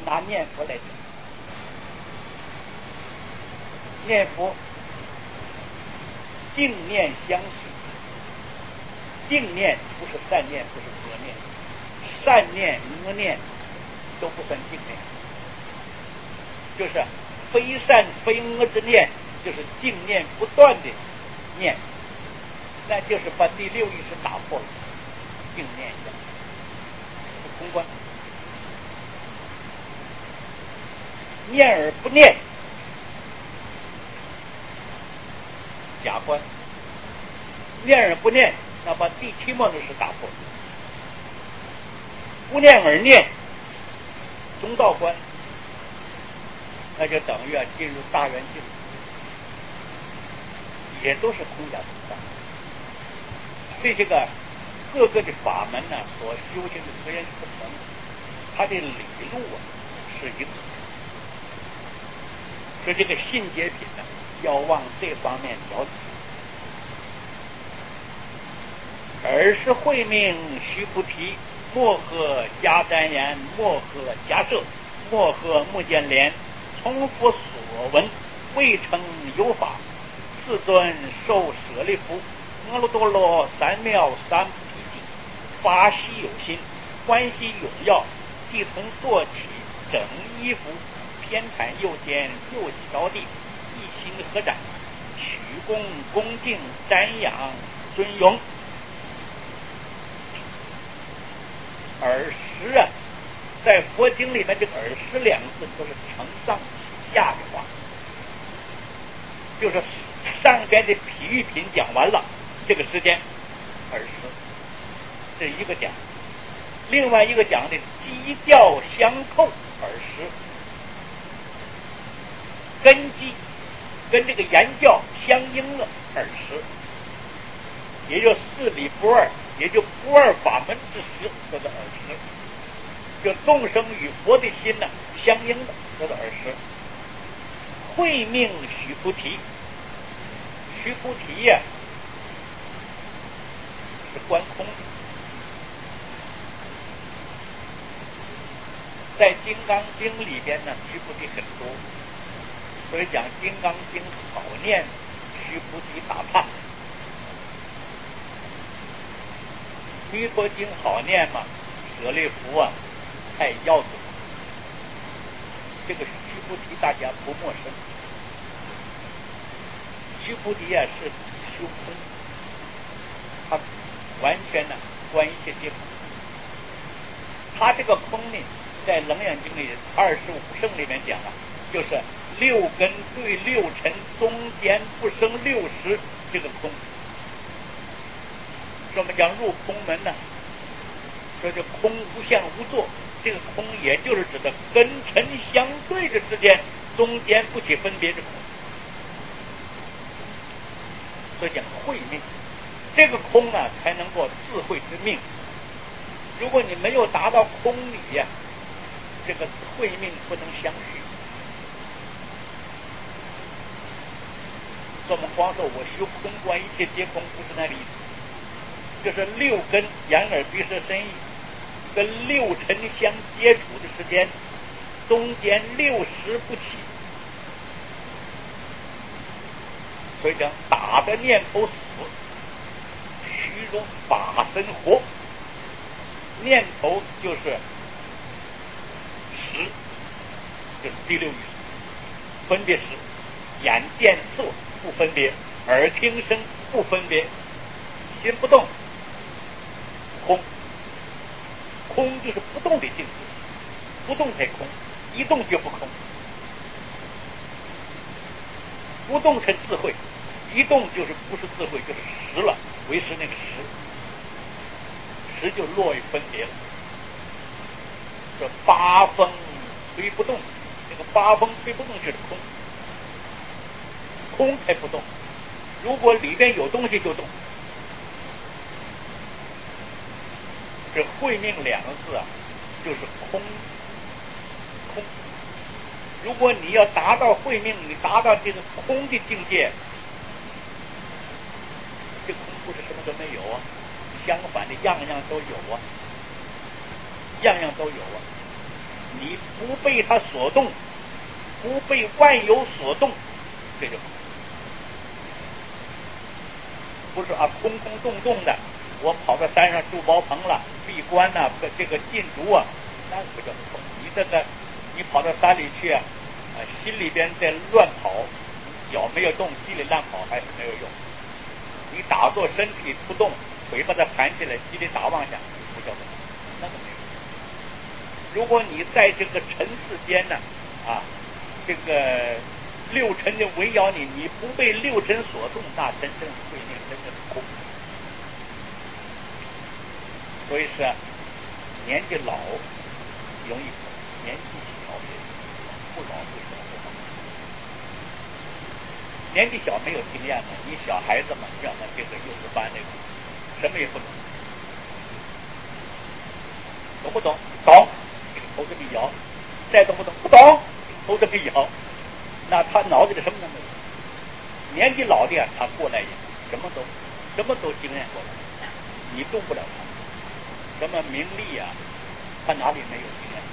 拿念佛来讲，念佛净念相续，净念不是善念，不是恶念，善念恶念都不算净念，就是非善非恶之念，就是净念不断的念，那就是把第六意识打破了，净念相续是空观。念而不念，假观；念而不念，那把第七末的是打破。不念而念，中道观，那就等于进入大圆镜，也都是空假中道。这个各个的法门呢，所修行的虽然不同，它的理路是一个。说这个信解品呢，要往这方面调整。尔时慧命须菩提，莫贺迦旃延，莫贺迦摄，莫贺目犍连，从佛所闻，未成有法。世尊受舍利弗，阿耨多罗三藐三菩提，法喜有心，欢喜踊跃，即从坐起，整衣服，偏袒右肩，右膝着地，一心合掌，曲躬恭敬，瞻仰尊荣。尔时啊，在佛经里面这个尔时两个字都是承上启下的话，就是上边的比喻品讲完了，这个时间尔时，这一个讲，另外一个讲的基教相扣尔时，根基跟这个言教相应了尔时，也就四理不二，也就不二法门之时，叫做尔时。就众生与佛的心呢相应的，叫做尔时。慧命须菩提，须菩提呀，是观空的。在《金刚经》里边呢，须菩提很多，所以讲《金刚经》好念，须菩提打岔；《弥陀经》好念嘛，舍利弗啊太要紧。这个须菩提大家不陌生，须菩提啊是修空，他完全呢观一切皆空。他这个空呢，在《楞严经》里25圣里面讲了，就是六根对六尘，中间不生六识，这个空。什么叫入空门呢？说这空无相无作，这个空也就是指的根尘相对的之间，中间不起分别之空。所以讲慧命，这个空啊才能够智慧之命。如果你没有达到空理呀，这个慧命不能相续。我们光说我修空观一切皆空，不是那个意思，就是六根眼耳鼻舌身意跟六尘相接触的时间，中间六识不起。所以讲打的念头死，虚荣法身活。念头就是识，就是第六意识，分别识，眼见色不分别，耳听声不分别，心不动，空。空就是不动的境界，不动才空，一动就不空。不动成智慧，一动就是不是智慧，就是识了，为识那个识，识就落于分别了。这八风吹不动，这个八风吹不动就是空，空才不动。如果里边有东西就动。这慧命两个字啊，就是空。空。如果你要达到慧命，你达到这个空的境界，这空不是什么都没有啊，相反的样样都有啊，样样都有啊。 你不被它所动，不被万有所动，这就好。不是空空洞洞的，我跑到山上筑茅棚了，闭关呐、这个禁足啊，那个不叫空。你跑到山里去啊，心里边在乱跑，脚没有动，心里乱跑还是没有用。你打坐身体不动，腿把它盘起来，心里打妄想，不叫动，那个没有。如果你在这个尘世间呢，这个六尘的围绕你，你不被六尘所动，那真正慧命，真正是空。所以说，年纪老容易空，年纪小也不老不小不好。年纪小没有经验嘛，你小孩子嘛，让他这个幼稚班那个，什么也不懂，懂不懂？懂，头着笔摇；再懂不懂？不懂，头着笔摇。那他脑子里什么都没有。年纪老的呀，他过来也什么都经验过来，你动不了他。什么名利啊，他哪里没有经验？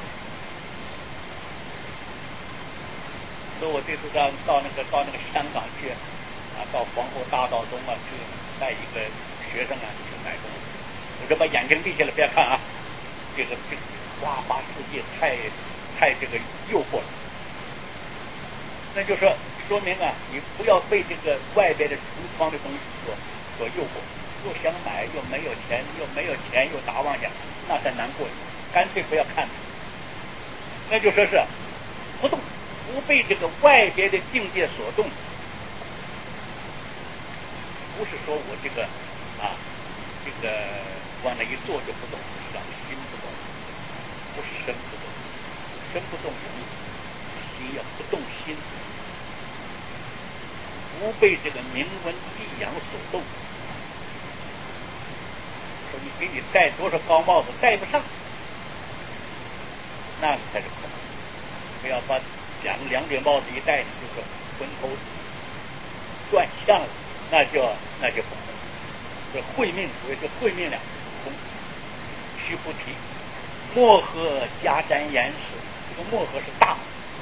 所以我这次到那个香港去到皇后大道中去带一个学生去买东西，我就把眼睛闭起来，不要看啊，这个花花世界太这个诱惑了。那就是说明你不要被这个外边的橱窗的东西所诱惑。又想买又没有钱，又打妄想，那才难过。干脆不要看。那就说是不动，不被这个外边的境界所动。不是说我这个往那一坐就不动，是让心不动，不是身不动，身不动容易，心要不动心，不被这个名闻利养所动。说你给你戴多少高帽子戴不上，那个才是空。不要把两顶帽子一戴，你就是昏头转向了，那就不空。这慧命，所以这慧命两空。须菩提，莫合迦旃延时，这个莫合是大。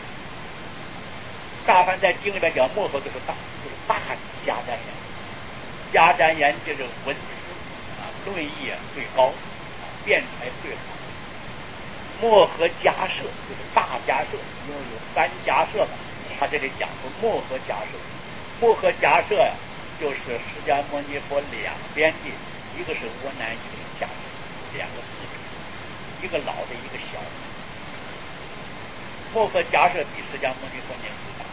大梵在经里边讲，莫合就是大，就是大迦旃延。迦旃延就是文思论议最高，辩才最好。莫合迦摄就是大迦摄，因为有三迦摄嘛，他这里讲说莫合迦摄。莫合迦摄就是释迦牟尼佛两边的，一个是阿难，一个是迦摄，两个字辈，一个老的，一个小的。莫合迦摄比释迦牟尼佛年纪大，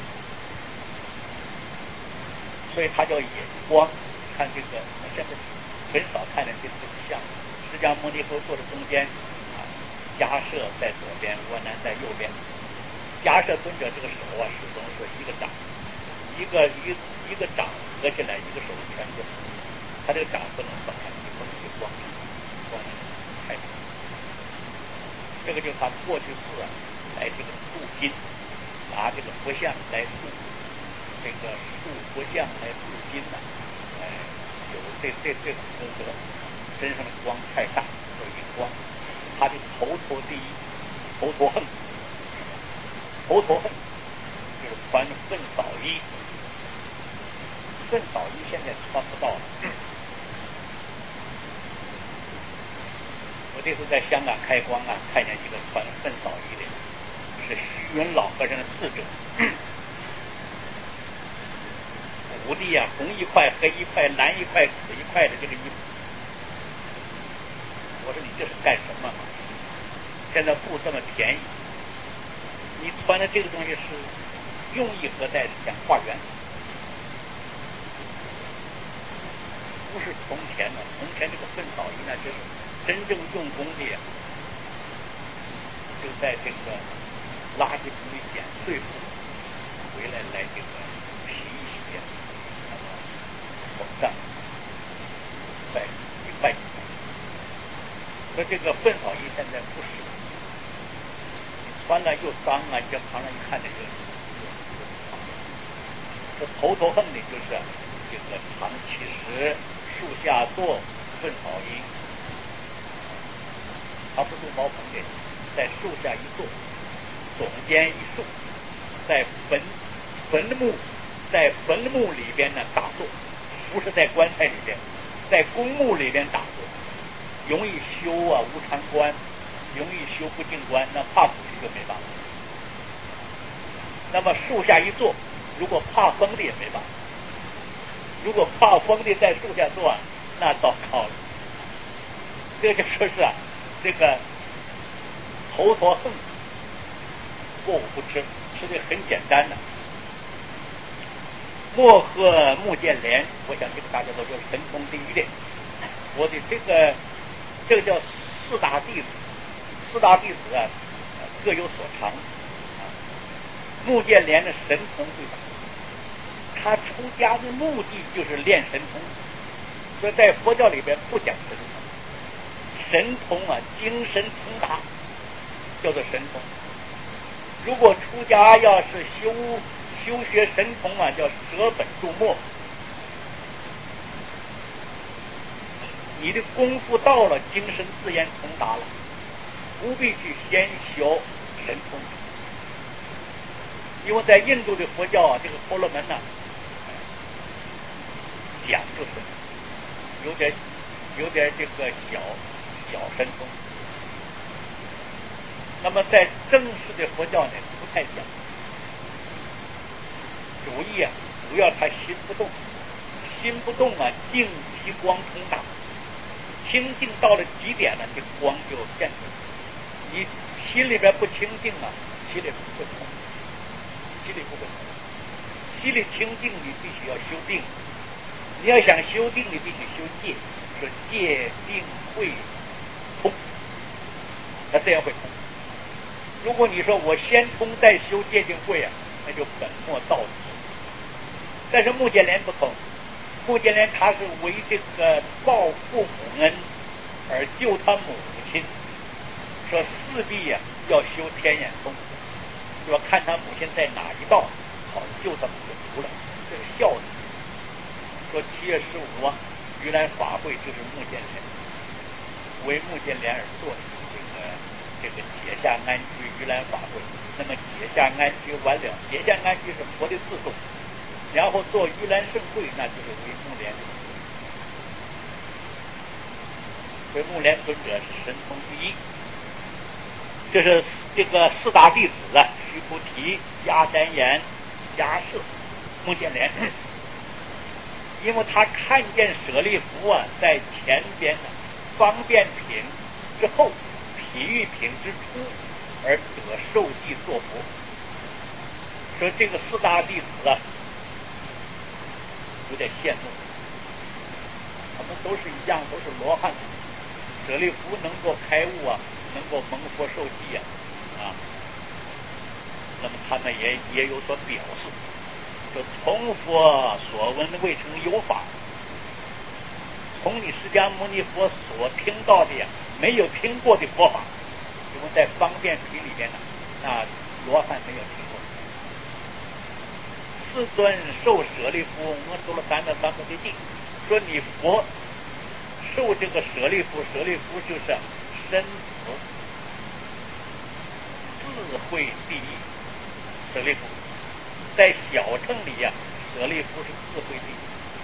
所以他叫眼光。看这个，我现在很少看见这个像，释迦牟尼佛坐在中间，迦摄在左边，阿难在右边。迦摄尊者这个手始终是一个掌，一个掌合起来，一个手全住，他这个掌不能放开，你不能去光开。这个就是他过去世来这个镀金，拿这个佛像来镀，这个镀佛像来镀金有这个功德，身上的光太大，叫引光。他的头第一，头陀恨就是穿粪扫衣，粪扫衣现在穿不到了。我这次在香港开光看见一个穿粪扫衣的，是虚云老和尚的侍者。五帝红一块，黑一块，蓝一块，紫一块的这个衣服，我说你这是干什么？现在布这么便宜，你穿的这个东西是用意何在？想化缘，不是从前的。从前这个粪扫衣那就是真正用功的呀，就在这个垃圾桶里捡碎布，回来这个洗一洗手上一块。说这个粪扫衣现在不使，穿了又脏你这旁人一看着就这头陀恨的就是这个常起时树下坐粪扫衣，他不住茅棚的，在树下一坐， 耸肩一竖，在坟墓里边呢打坐，不是在棺材里边，在公墓里边打坐，容易修无常观，容易修不净观，那怕死就没办法。那么树下一坐，如果怕风的也没办法。如果怕风的在树下坐，那糟糕了。这就说是这个头陀横，过午不吃，吃的很简单的。莫喝木建连，我想这个大家都说神通第一的。我的这个叫四大弟子，各有所长。木建连的神通最大，他出家的目的就是练神通，所以在佛教里边不讲神通。神通精神通达叫做神通。如果出家要是修学神通叫舍本入末。你的功夫到了，精神自然通达了，不必去先修神通。因为在印度的佛教这个婆罗门讲究神通，有点这个小神通。那么在正式的佛教呢，不太讲，主要他心不动，静其光通达，清净到了极点了，这个光就现出来。你心里边不清净心里不会通，心里清净，你必须要修定。你要想修定，你必须修戒，说戒定慧通，那这样会通。如果你说我先通再修戒定慧那就本末倒置。但是目犍连不同，目犍连他是为这个报父母恩而救他母亲，说势必要修天眼通，就要看他母亲在哪一道，好救他母亲出来，这是孝子。说7月15盂兰法会就是目犍连，为目犍连而做的这个解下安居盂兰法会。那么解下安居完了，解下安居是佛的自重，然后做盂兰盛会，那就是为目连。所以目连尊者是神通第一。这是这个四大弟子须菩提、迦旃延、迦摄、目犍连。因为他看见舍利弗在前边方便品之后，譬喻品之初，而得受记作佛。说这个四大弟子有点羡慕，他们都是一样，都是罗汉。舍利弗能够开悟能够蒙佛受记那么他们也有所表示。说从佛所闻未成有法，从你释迦牟尼佛所听到的没有听过的佛法。因为在方便品里边那罗汉没有听过。世尊受舍利弗，我们说了3藐三菩提地，说你佛受这个舍利弗，舍利弗就是身佛，智慧第一。舍利弗在小乘里舍利弗是智慧第一。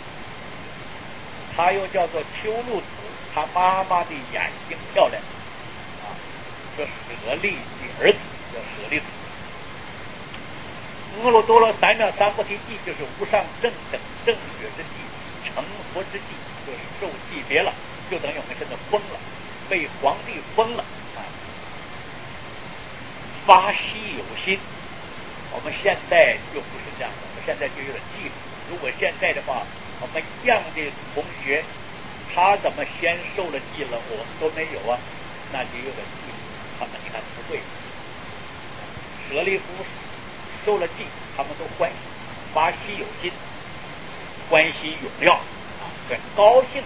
他又叫做秋露子，他妈妈的眼睛漂亮说舍利的儿子叫舍利子。阿耨多罗3藐三菩提地就是无上正等正觉之地，成佛之地，就是受记别了，就等于我们现在封了，被皇帝封了发稀有心。我们现在就不是这样的，我们现在就有点忌讳。如果现在的话，我们一样的同学，他怎么先受了记了，我们都没有那就有点忌讳。他们你看不对，舍利弗受了记，他们都欢喜，发稀有心，欢喜踊跃很高兴。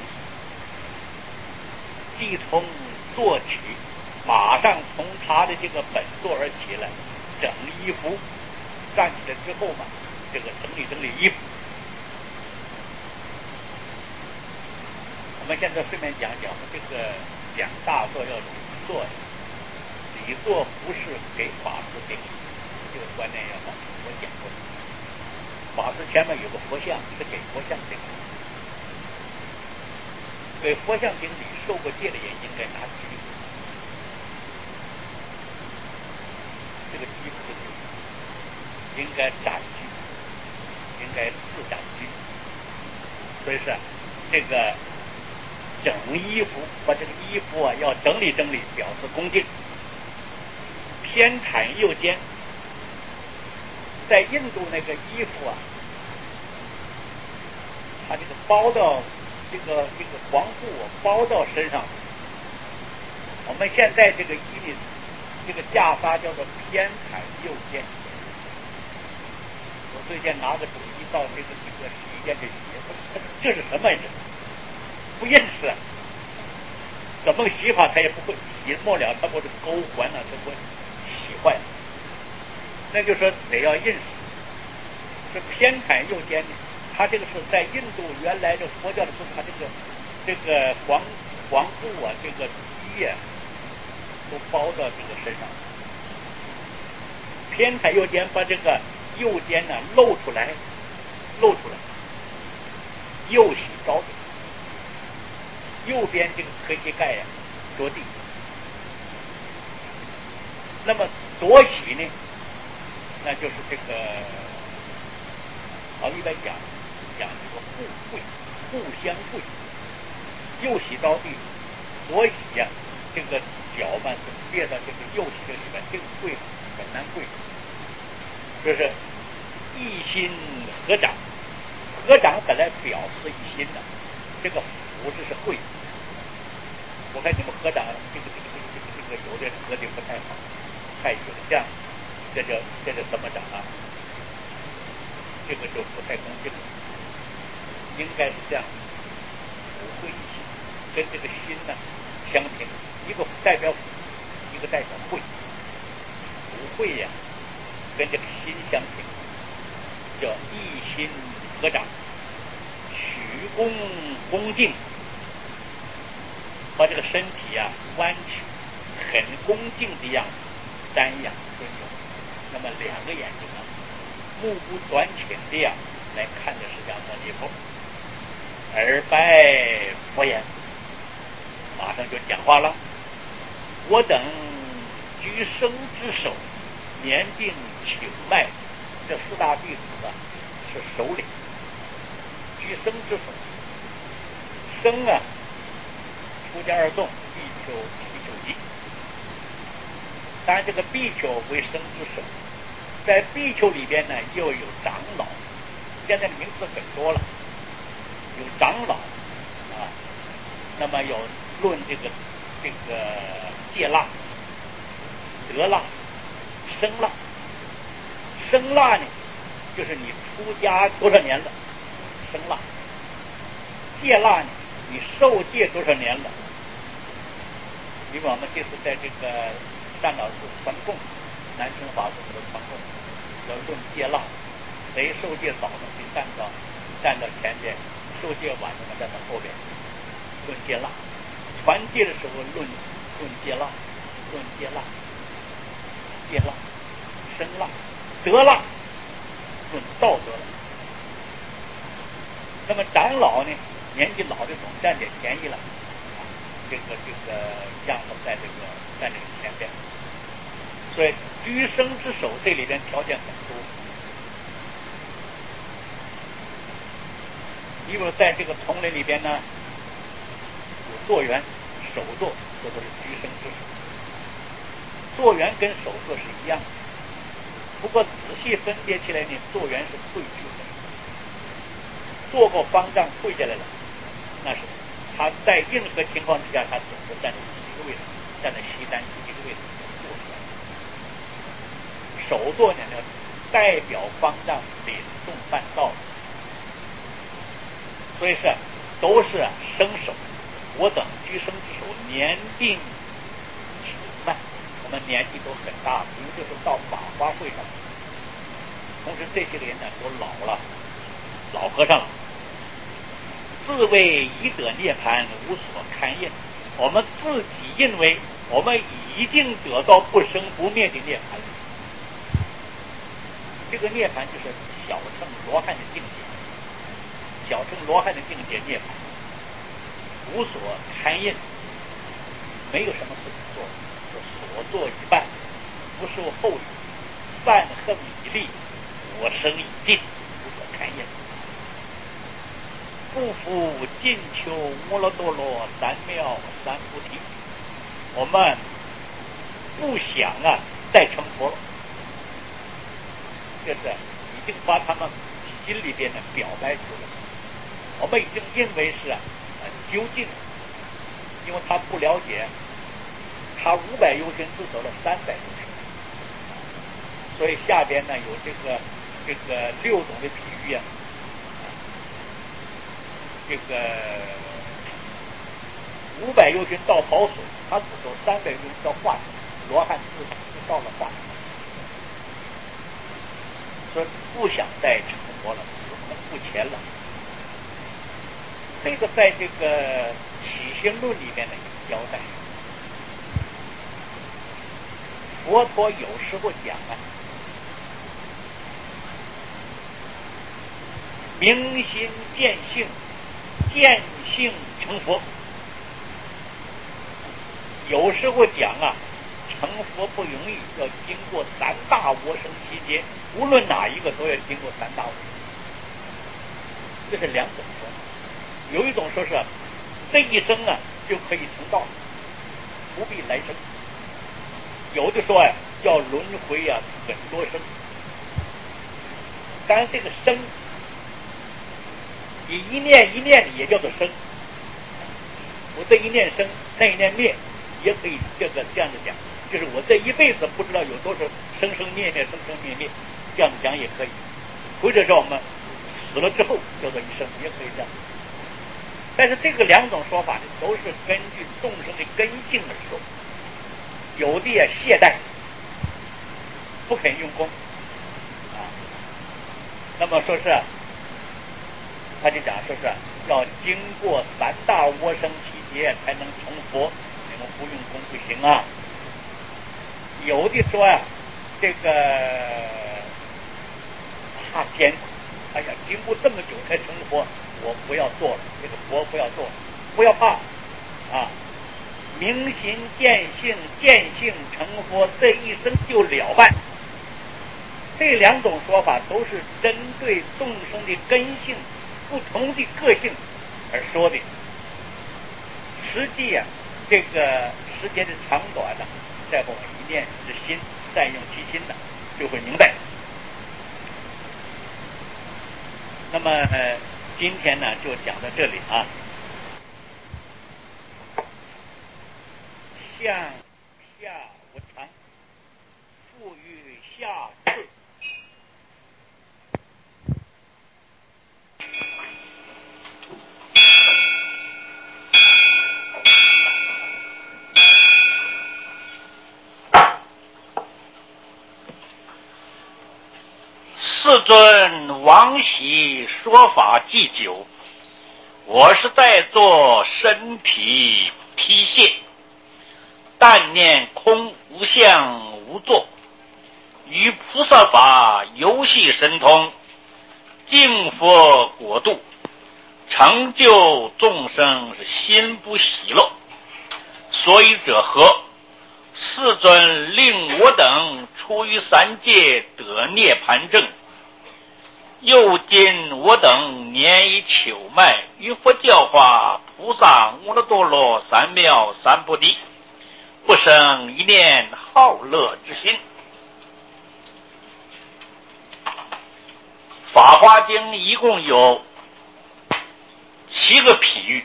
即从坐起，马上从他的这个本座而起来，整衣服。站起来之后这个整理衣服。我们现在顺便讲讲这个讲大坐要怎么做第礼座不是给法师顶礼，这个观念要好。我讲过，法师前面有个佛像，是给佛像顶礼。给佛像顶礼，受过戒的人应该拿居，这个居不是居，应该展居，应该自展居。所以说，这个整衣服，把这个衣服啊要整理整理，表示恭敬。偏袒右肩，在印度那个衣服啊，它这个包到这个黄布啊包到身上。我们现在这个衣呢，这个袈裟叫做偏袒右肩。我最近拿个手机到这个洗衣店去洗，这是什么人？不认识，怎么洗法他也不会，洗末了他不是勾环了，他不洗坏了。那就说得要认识，是偏袒右肩呢。他这个是在印度原来的佛教的时候，他这个黄布啊，这个衣啊，都包到这个身上。偏袒右肩，把这个右肩呢露出来，右洗着地，右边这个磕膝盖呀着地。那么左洗呢，那就是这个一般讲这个互相跪，右洗着地，左洗呀，这个脚嘛是列到这个右洗这里边，这个跪很难跪，就是一心合掌。合掌本来表示一心的，这个福字是会。我看你们合掌，这个有的合的不太好，太影像，这叫怎么掌啊？这个就不太恭敬了。应该是这样，福会一心，跟这个心呢相平，一个代表福，一个代表会。福会呀，跟这个心相平，叫一心合掌，曲躬恭敬，把这个身体呀弯曲，很恭敬的样子，瞻仰尊重。那么两个眼睛呢，目不短浅的呀来看着释迦牟尼佛，耳拜佛言，马上就讲话了。我等居生之首，年并请脉，这四大弟子啊是首领，居生之首。生啊，出家二众，比丘、比丘尼。当然，这个比丘为生之首，在比丘里边呢，又有长老。现在的名字很多了，有长老啊，那么有论这个戒腊、得腊、生腊。生腊呢，就是你出家多少年了，生腊。戒腊呢，你受戒多少年了？因为我们这次在这个善导寺传供，南清法师的传供，要论戒腊，谁受戒早的就站到前边，受戒晚的站到后边，论戒腊。传戒的时候论戒腊，戒腊、生腊、得腊，论道德了。那么长老呢，年纪老的总占点便宜了，这个让他在这个前边。所以居生之首这里边条件很多。因为在这个丛林里边呢，有坐园、首座，这都是居生之首。坐园跟首座是一样的，不过仔细分别起来呢，坐园是退去的，做过方丈退下来了，那是他在任何情况之下，他总是站在一个位置，站在西单一个位置坐出来。首座呢，代表方丈领众办道，所以是都是生首。我等居生之首，年并请慢，我们年纪都很大了，因为这是到法华会上，同时这些人呢都老了，老和尚了，自谓已得涅槃，无所堪应。我们自己认为我们已经得到不生不灭的涅槃。这个涅槃就是小乘罗汉的境界，小乘罗汉的境界涅槃，无所贪印，没有什么事情做，所做已办，不受后语，善恨已立，我生已尽，无所贪印。不负尽求摩罗多罗三藐三菩提，我们不想再成佛了，这是已经把他们心里边的表白出来。我们已经认为是究竟，因为他不了解，他500由旬只走了300由旬，所以下边呢有这个6种的比喻这个500由旬到宝所，他只走300由旬到化城，罗汉只到了化城，说不想再成佛了，司空不前了。这个在这个起心论里面呢有交代。佛陀有时候讲明心见性，见性成佛。有时候讲成佛不容易，要经过3大我生期间，无论哪一个都要经过3大我生。这是2种说法。有一种说是这一生就可以成道，不必来生。有的说要轮回很多生。当然这个生，你一念一念也叫做生。我这一念生，那一念灭，也可以这样子讲，就是我这一辈子不知道有多少生生灭灭，生生灭灭，这样讲也可以。或者说我们死了之后叫做一生，也可以这样。但是这个2种说法呢，都是根据众生的根性而说。有的也懈怠，不肯用功那么说是他就讲说是要经过3大我生期间才能成佛，你们不用功不行有的说这个怕艰苦，哎呀，经过这么久才成佛，我不要做了，这个佛不要做了，不要怕明心见性，见性成佛，这一生就了办。这2种说法都是针对众生的根性不同的个性而说的。实际这个时间的长短在我们一念之心，善用其心就会明白。那么今天呢就讲到这里向下无常，复于下次。世尊往昔说法既久，我是在做身体披卸，但念空无相无作，于菩萨法游戏神通，敬佛国度，成就众生是心不喜乐。所以者何？世尊令我等出于3界得涅盘正，又今我等年以求迈，于佛教化菩萨摩罗多罗三藐三菩提，不生一念好乐之心。法华经一共有7个譬喻。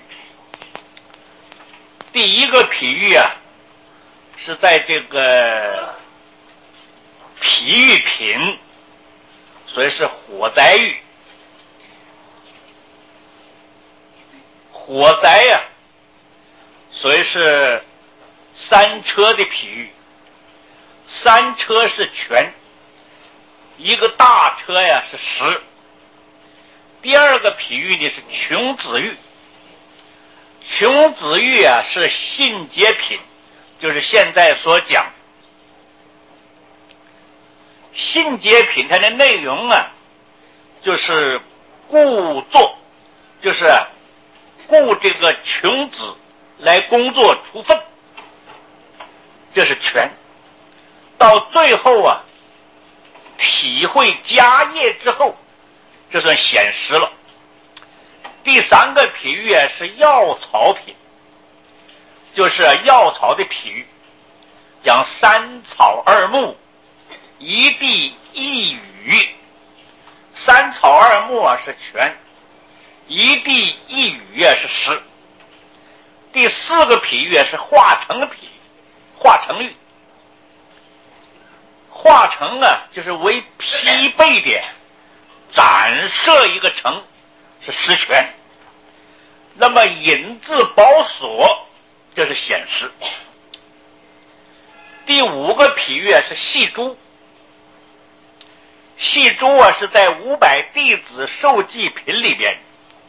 第一个譬喻是在这个譬喻品，所以是火灾喻。火灾所以是3车的譬喻。3车是全，一个大车是10。第二个譬喻呢是穷子喻。穷子喻是信解品， 就是现在所讲信解品，它的内容啊，就是故作，就是雇这个穷子来工作处分，这是权。到最后啊，体会家业之后，这算显实了。第三个譬喻啊是药草品，就是药草的譬喻，讲三草二木，一地一语。三草二木啊是权，一地一语啊是实。第四个譬喻是化成的譬喻，化成喻。化成啊就是为匹配的展设一个成，是实权。那么引字保所，这是显实。第五个譬喻是细珠，细珠啊是在500弟子受祭品里边，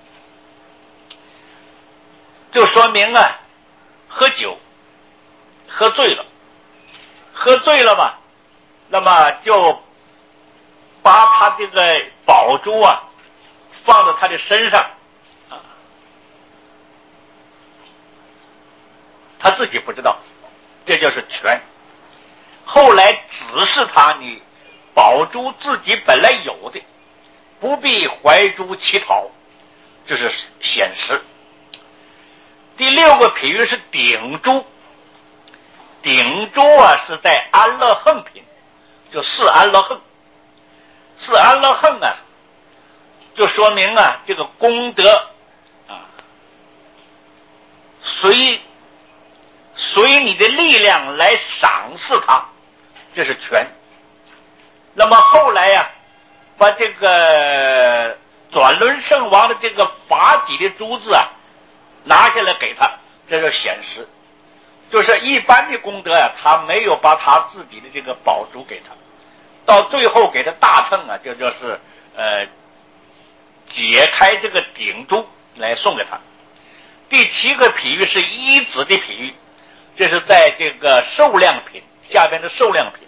就说明啊喝酒喝醉了，喝醉了嘛，那么就把他这个宝珠啊放到他的身上，他自己不知道，这就是权。后来指示他，你宝珠自己本来有的，不必怀珠乞讨，这是显实。第六个譬喻是顶珠，顶珠啊是在安乐横品，就四安乐横。四安乐横啊，就说明啊这个功德啊，随你的力量来赏赐它，这是权。那么后来呀，把这个转轮圣王的这个法己的珠子啊拿下来给他，这就显实。就是一般的功德啊，他没有把他自己的这个宝珠给他，到最后给他大乘啊，就是解开这个顶珠来送给他。第七个譬喻是一子的譬喻，这是在这个受量品下边的受量品。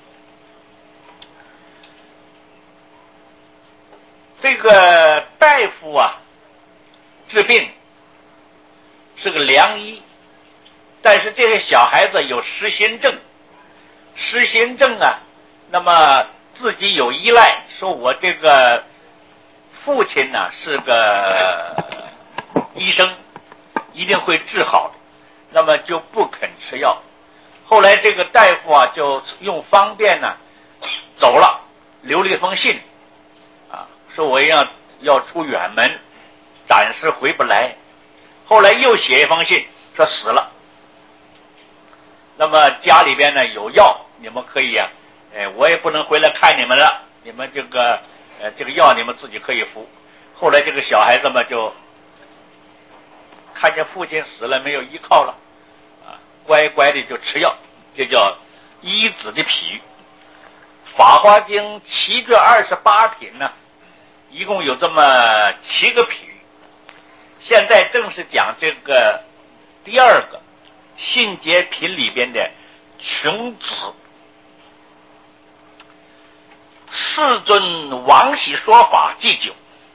这个大夫啊治病是个良医，但是这些小孩子有失心症，失心症啊，那么自己有依赖，说我这个父亲呢是个医生，一定会治好的，那么就不肯吃药。后来这个大夫啊就用方便呢走了，留了一封信啊，说我要出远门，暂时回不来。后来又写一封信说死了，那么家里边呢有药，你们可以啊，我也不能回来看你们了，你们这个药你们自己可以服。后来这个小孩子们就看见父亲死了，没有依靠了啊，乖乖的就吃药，这叫医子的譬喻。法华经7卷28品呢，一共有这么7个譬喻。现在正是讲这个第二个信解品里边的穷子。世尊往昔说法祭酒，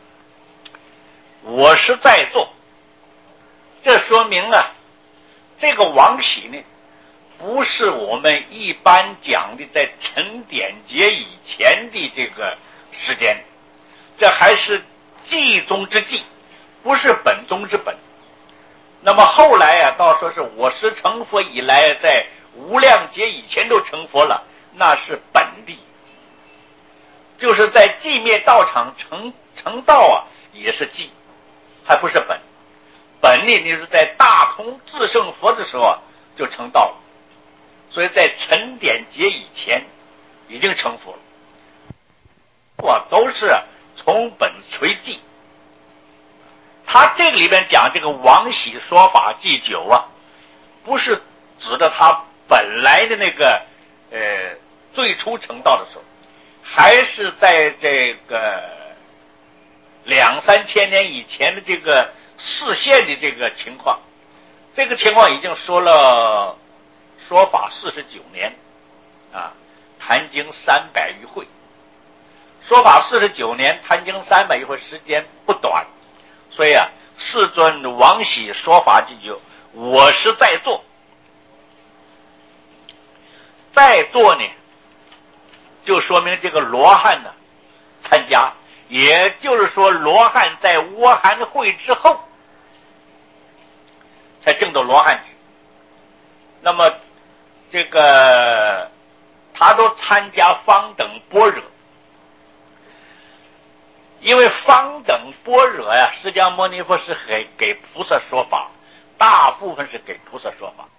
我是在座。这说明啊，这个往昔呢不是我们一般讲的在陈典节以前的这个时间，这还是继宗之继，不是本宗之本。那么后来啊，到说是我师成佛以来，在无量劫以前都成佛了，那是本地，就是在寂灭道场成道啊，也是寂，还不是本。本呢，你是在大通自胜佛的时候啊就成道了，所以在陈典节以前已经成佛了。我都是从本垂寂。他这个里边讲这个往昔说法祭酒啊，不是指的他本来的那个最初成道的时候，还是在这个2-3千年以前的这个示现的这个情况。这个情况已经说了说法49年，谈经300余会。说法49年，谈经300余会，时间不短，所以世尊往昔说法几句，我是在座，在座呢，就说明这个罗汉呢参加，也就是说罗汉在阿含会之后才证到罗汉局。那么这个他都参加方等般若，因为方等般若释迦牟尼佛是给菩萨说法，大部分是给菩萨说法。